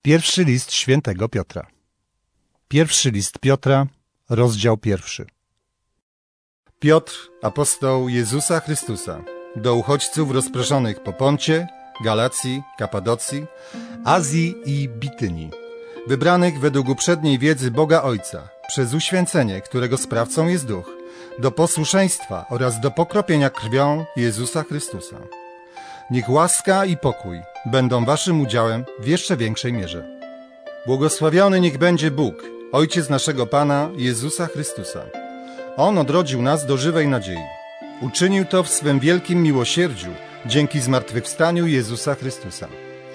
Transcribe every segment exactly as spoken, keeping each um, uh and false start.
Pierwszy list świętego Piotra. Pierwszy list Piotra, rozdział pierwszy. Piotr, apostoł Jezusa Chrystusa, do uchodźców rozproszonych po Poncie, Galacji, Kapadocji, Azji i Bitynii, wybranych według uprzedniej wiedzy Boga Ojca, przez uświęcenie, którego sprawcą jest Duch, do posłuszeństwa oraz do pokropienia krwią Jezusa Chrystusa. Niech łaska i pokój będą waszym udziałem w jeszcze większej mierze. Błogosławiony niech będzie Bóg, Ojciec naszego Pana Jezusa Chrystusa. On odrodził nas do żywej nadziei. Uczynił to w swym wielkim miłosierdziu dzięki zmartwychwstaniu Jezusa Chrystusa.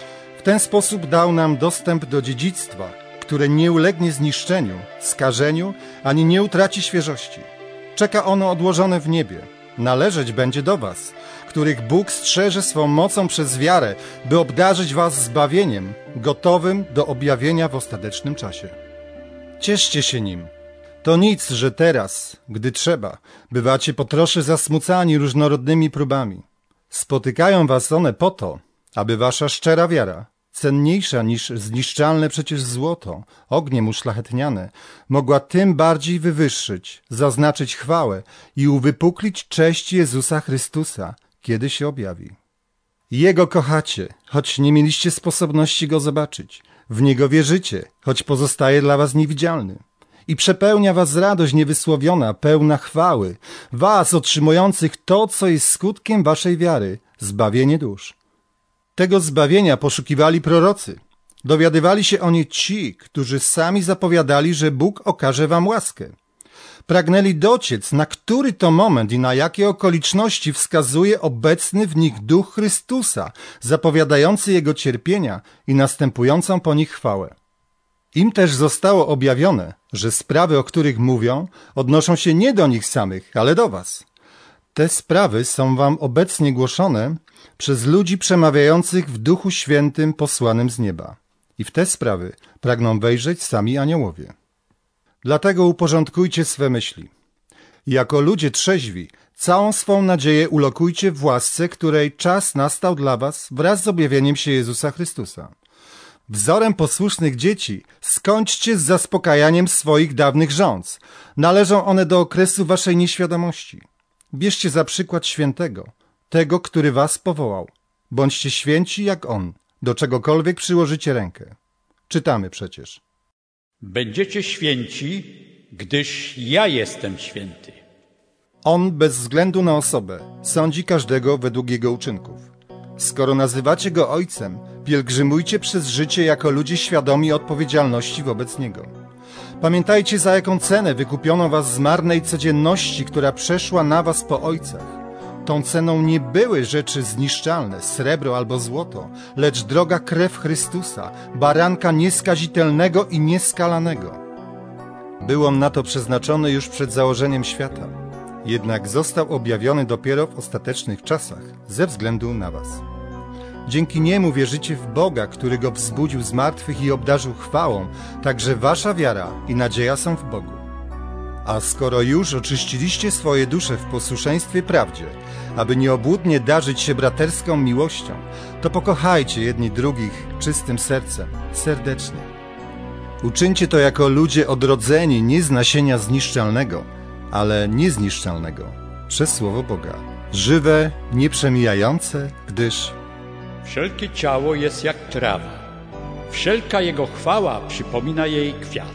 W ten sposób dał nam dostęp do dziedzictwa, które nie ulegnie zniszczeniu, skażeniu, ani nie utraci świeżości. Czeka ono odłożone w niebie. Należeć będzie do was, których Bóg strzeże swą mocą przez wiarę, by obdarzyć was zbawieniem, gotowym do objawienia w ostatecznym czasie. Cieszcie się nim. To nic, że teraz, gdy trzeba, bywacie po trosze zasmucani różnorodnymi próbami. Spotykają was one po to, aby wasza szczera wiara, cenniejsza niż zniszczalne przecież złoto, ogniem uszlachetniane, mogła tym bardziej wywyższyć, zaznaczyć chwałę i uwypuklić cześć Jezusa Chrystusa, kiedy się objawi. Jego kochacie, choć nie mieliście sposobności Go zobaczyć. W Niego wierzycie, choć pozostaje dla was niewidzialny. I przepełnia was radość niewysłowiona, pełna chwały, was otrzymujących to, co jest skutkiem waszej wiary, zbawienie dusz. Tego zbawienia poszukiwali prorocy. Dowiadywali się o nie ci, którzy sami zapowiadali, że Bóg okaże wam łaskę. Pragnęli dociec, na który to moment i na jakie okoliczności wskazuje obecny w nich Duch Chrystusa, zapowiadający Jego cierpienia i następującą po nich chwałę. Im też zostało objawione, że sprawy, o których mówią, odnoszą się nie do nich samych, ale do was. Te sprawy są wam obecnie głoszone przez ludzi przemawiających w Duchu Świętym posłanym z nieba. I w te sprawy pragną wejrzeć sami aniołowie. Dlatego uporządkujcie swe myśli. Jako ludzie trzeźwi, całą swą nadzieję ulokujcie w łasce, której czas nastał dla was wraz z objawieniem się Jezusa Chrystusa. Wzorem posłusznych dzieci skończcie z zaspokajaniem swoich dawnych żądz. Należą one do okresu waszej nieświadomości. Bierzcie za przykład świętego, tego, który was powołał. Bądźcie święci jak On, do czegokolwiek przyłożycie rękę. Czytamy przecież. Będziecie święci, gdyż ja jestem święty. On bez względu na osobę sądzi każdego według jego uczynków. Skoro nazywacie Go Ojcem, pielgrzymujcie przez życie jako ludzie świadomi odpowiedzialności wobec Niego. Pamiętajcie, za jaką cenę wykupiono was z marnej codzienności, która przeszła na was po ojcach. Tą ceną nie były rzeczy zniszczalne, srebro albo złoto, lecz droga krew Chrystusa, baranka nieskazitelnego i nieskalanego. Był on na to przeznaczony już przed założeniem świata, jednak został objawiony dopiero w ostatecznych czasach ze względu na was. Dzięki Niemu wierzycie w Boga, który Go wzbudził z martwych i obdarzył chwałą, także wasza wiara i nadzieja są w Bogu. A skoro już oczyściliście swoje dusze w posłuszeństwie prawdzie, aby nieobłudnie darzyć się braterską miłością, to pokochajcie jedni drugich czystym sercem, serdecznie. Uczyńcie to jako ludzie odrodzeni nie z nasienia zniszczalnego, ale niezniszczalnego, przez Słowo Boga, żywe, nieprzemijające, gdyż Wszelkie ciało jest jak trawa. Wszelka jego chwała przypomina jej kwiat.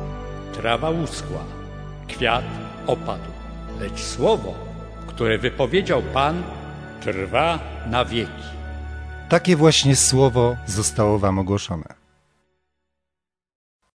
Trawa uschła, kwiat opadł, lecz słowo, które wypowiedział Pan, trwa na wieki. takie właśnie słowo zostało wam ogłoszone.